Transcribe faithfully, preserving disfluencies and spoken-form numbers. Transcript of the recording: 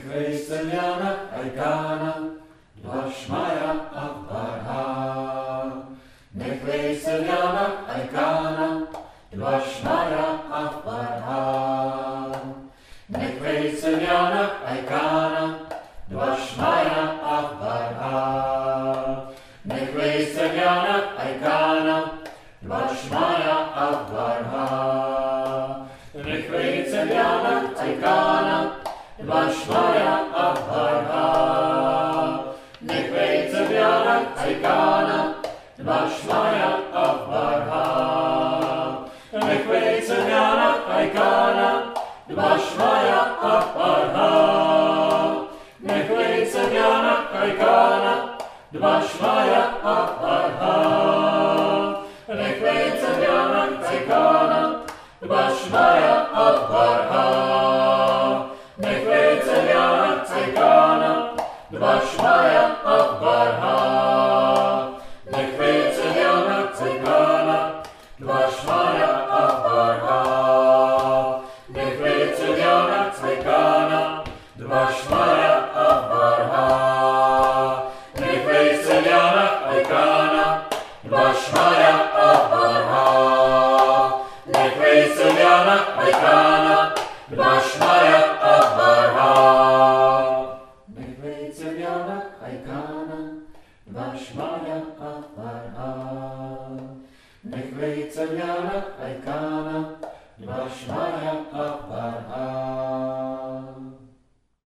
Vejseljana Aikana, Dvašmaja Akbarha. Nech Vejseljana Aikana, Dvašmaja Akbarha. Nech Vejseljana Aikana, Dvašmaja Akbarha. Nech Vejseljana Aikana, Dvašmaja Akbarha. Nech Vejseljana Aikana, Dvašmaja Akbarha. Nech Vejseljana Aikana, Dvašmaja Akbarha. Nech Vejseljana Aikana, Dvašmaja Akbarha. Nech Vejseljana Aikana, Dvašmaja Akbarha. Nech Vejseljana Aikana, Dvašmaja Akbarha. Nech Vejseljana Aikana, Dvašmaja Akbarha. Nech Vejseljana Aikana, Dvašmaja Akbarha. Nech Vejseljana Aikana, Dvašmaja Akbarha. Nech Vejseljana Aikana, Dvašmaja Akbarha. Nech Vejseljana Aikana, Dvašmaja Akbarha. Nech Vejseljana Aikana, Dvašmaja Akbarha. Nech Vejseljana Aikana, Dvašmaja Akbarha.